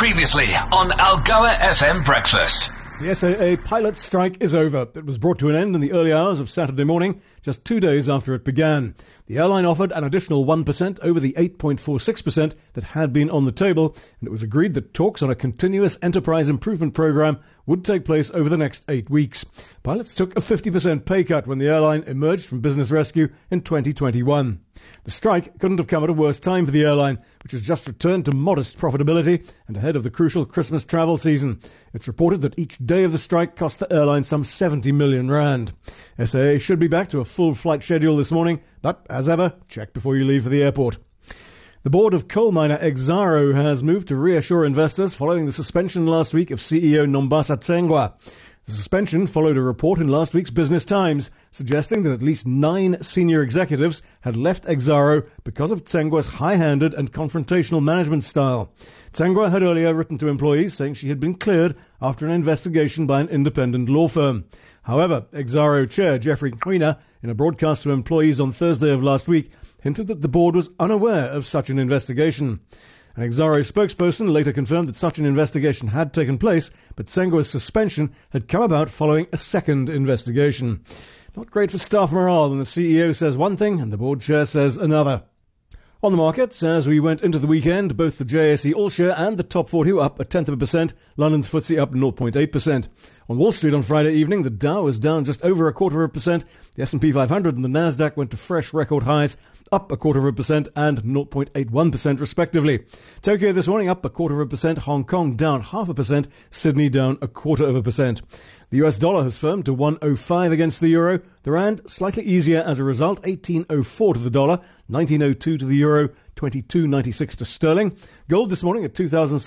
Previously on Algoa FM Breakfast. The SAA pilot strike is over. It was brought to an end in the early hours of Saturday morning, just 2 days after it began. The airline offered an additional 1% over the 8.46% that had been on the table, and it was agreed that talks on a continuous enterprise improvement program would take place over the next 8 weeks. Pilots took a 50% pay cut when the airline emerged from business rescue in 2021. The strike couldn't have come at a worse time for the airline, which has just returned to modest profitability and ahead of the crucial Christmas travel season. It's reported that each day of the strike cost the airline some 70 million rand. SAA should be back to a full flight schedule this morning, but as ever, check before you leave for the airport. The board of coal miner Exxaro has moved to reassure investors following the suspension last week of CEO Nombasa Tsengwa. The suspension followed a report in last week's Business Times suggesting that at least 9 senior executives had left Exxaro because of Tsengwa's high-handed and confrontational management style. Tsengwa had earlier written to employees saying she had been cleared after an investigation by an independent law firm. However, Exxaro chair Geoffrey Qhina, in a broadcast to employees on Thursday of last week, hinted that the board was unaware of such an investigation. An Exxaro spokesperson later confirmed that such an investigation had taken place, but Tsengwa's suspension had come about following a second investigation. Not great for staff morale when the CEO says one thing and the board chair says another. On the markets, as we went into the weekend, both the JSE All-Share and the Top 40 were up 0.1%, London's FTSE up 0.8%. On Wall Street on Friday evening, the Dow was down just over 0.25%, the S&P 500 and the Nasdaq went to fresh record highs, up 0.25% and 0.81% respectively. Tokyo this morning up 0.25%, Hong Kong down 0.5%, Sydney down 0.25%. The US dollar has firmed to 1.05 against the euro. The rand slightly easier as a result, 18.04 to the dollar, 19.02 to the euro, 22.96 to sterling. Gold this morning at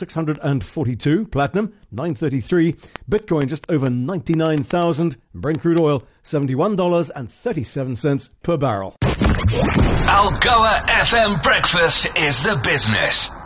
2,642, platinum 933, Bitcoin just over 99,000, Brent crude oil $71.37 per barrel. Algoa FM Breakfast is the business.